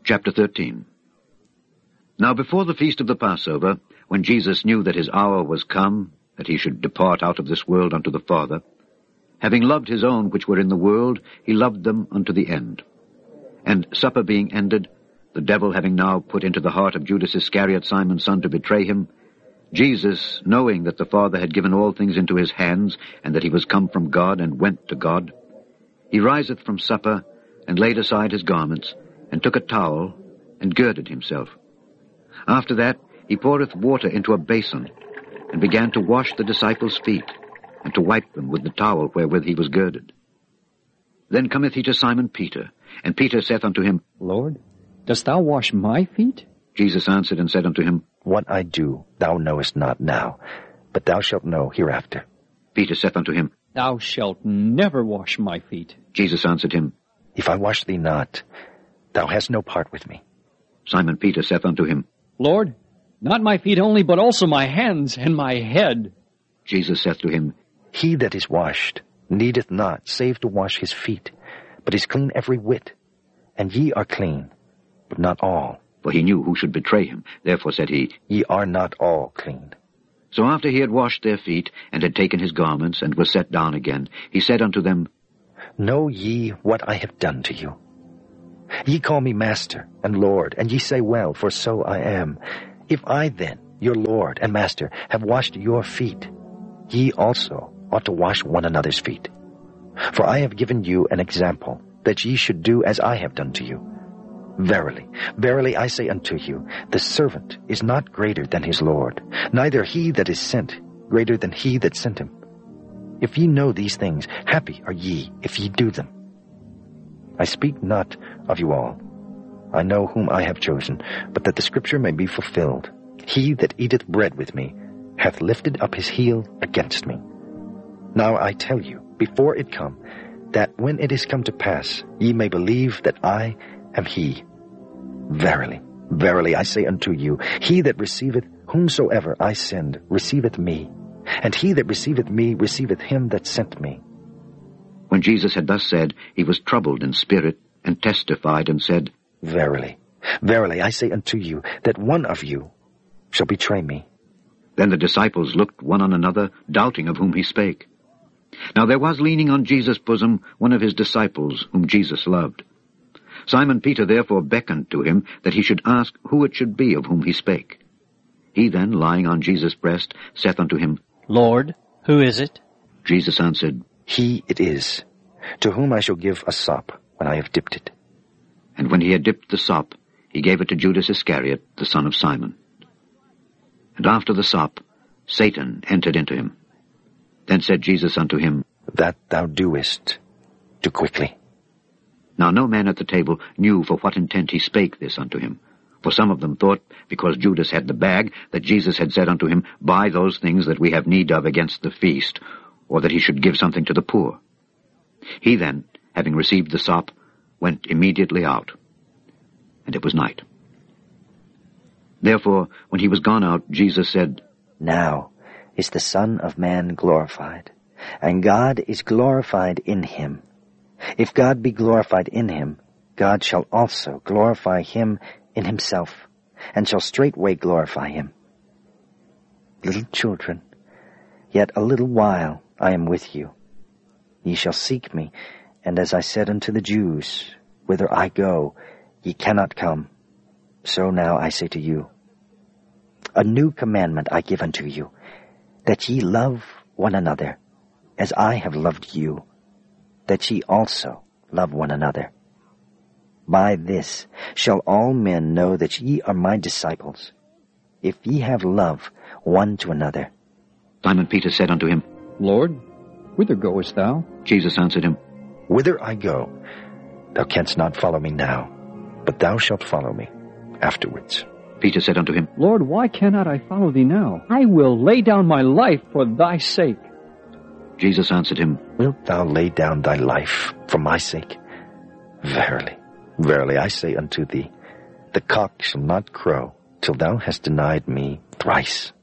Chapter 13. Now before the feast of the Passover, when Jesus knew that his hour was come, that he should depart out of this world unto the Father, having loved his own which were in the world, he loved them unto the end. And supper being ended, the devil having now put into the heart of Judas Iscariot, Simon's son, to betray him, Jesus, knowing that the Father had given all things into his hands, and that he was come from God and went to God, he riseth from supper, and laid aside his garments, and took a towel, and girded himself. After that he poureth water into a basin, and began to wash the disciples' feet, and to wipe them with the towel wherewith he was girded. Then cometh he to Simon Peter, and Peter saith unto him, Lord, dost thou wash my feet? Jesus answered and said unto him, What I do thou knowest not now, but thou shalt know hereafter. Peter saith unto him, Thou shalt never wash my feet. Jesus answered him, If I wash thee not, thou hast no part with me. Simon Peter saith unto him, Lord, not my feet only, but also my hands and my head. Jesus saith to him, He that is washed needeth not save to wash his feet, but is clean every whit. And ye are clean, but not all. For he knew who should betray him. Therefore said he, Ye are not all clean. So after he had washed their feet, and had taken his garments, and was set down again, he said unto them, Know ye what I have done to you? Ye call me Master and Lord, and ye say well, for so I am. If I then, your Lord and Master, have washed your feet, ye also ought to wash one another's feet. For I have given you an example, that ye should do as I have done to you. Verily, verily I say unto you, the servant is not greater than his Lord, neither he that is sent greater than he that sent him. If ye know these things, happy are ye if ye do them. I speak not of you all. I know whom I have chosen, but that the scripture may be fulfilled. He that eateth bread with me hath lifted up his heel against me. Now I tell you, before it come, that when it is come to pass, ye may believe that I am he. Verily, verily I say unto you, he that receiveth whomsoever I send receiveth me, and he that receiveth me receiveth him that sent me. When Jesus had thus said, he was troubled in spirit, and testified, and said, Verily, verily I say unto you, that one of you shall betray me. Then the disciples looked one on another, doubting of whom he spake. Now there was leaning on Jesus' bosom one of his disciples, whom Jesus loved. Simon Peter therefore beckoned to him, that he should ask who it should be of whom he spake. He then, lying on Jesus' breast, saith unto him, Lord, who is it? Jesus answered, He it is, to whom I shall give a sop when I have dipped it. And when he had dipped the sop, he gave it to Judas Iscariot, the son of Simon. And after the sop, Satan entered into him. Then said Jesus unto him, That thou doest, do quickly. Now no man at the table knew for what intent he spake this unto him. For some of them thought, because Judas had the bag, that Jesus had said unto him, Buy those things that we have need of against the feast, or that he should give something to the poor. He then, having received the sop, went immediately out. And it was night. Therefore, when he was gone out, Jesus said, Now is the Son of Man glorified, and God is glorified in him. If God be glorified in him, God shall also glorify him in himself, and shall straightway glorify him. Little children, yet a little while I am with you. Ye shall seek me, and as I said unto the Jews, Whither I go, ye cannot come. So now I say to you, A new commandment I give unto you, that ye love one another, as I have loved you, that ye also love one another. By this shall all men know that ye are my disciples, if ye have love one to another. Simon Peter said unto him, Lord, whither goest thou? Jesus answered him, Whither I go, thou canst not follow me now, but thou shalt follow me afterwards. Peter said unto him, Lord, why cannot I follow thee now? I will lay down my life for thy sake. Jesus answered him, Wilt thou lay down thy life for my sake? Verily, verily I say unto thee, the cock shall not crow till thou hast denied me thrice.